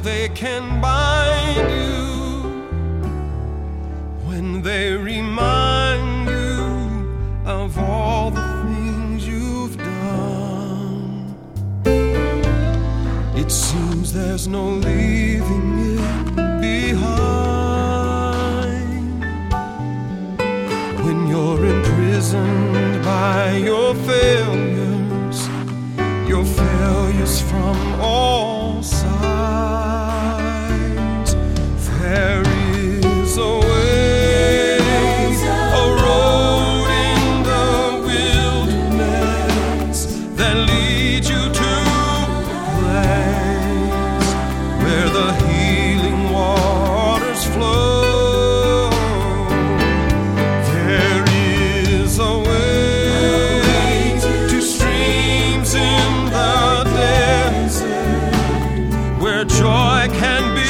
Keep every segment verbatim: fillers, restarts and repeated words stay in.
they can bind you, when they remind you of all the things you've done. It seems there's no leaving it behind, when you're imprisoned by your failures, your failures from all sides. There is a way, a road in the wilderness that leads you to a place where the healing waters flow. There is a way to streams in the desert where joy can be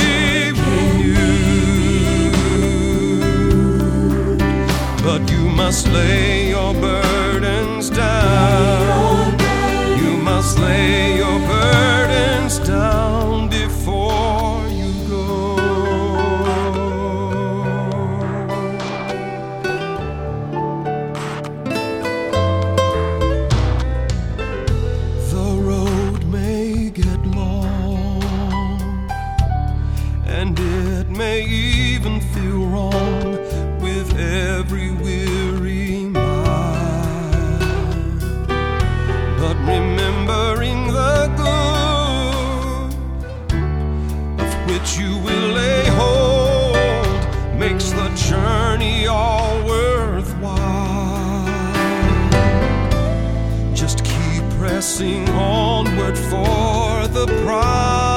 renewed. But you must lay your burdens down. You must lay your burdens down before you go. The road may get long, and it may even feel wrong with every weary mind. But remembering the good of which you will lay hold makes the journey all worthwhile. Just keep pressing onward for the prize.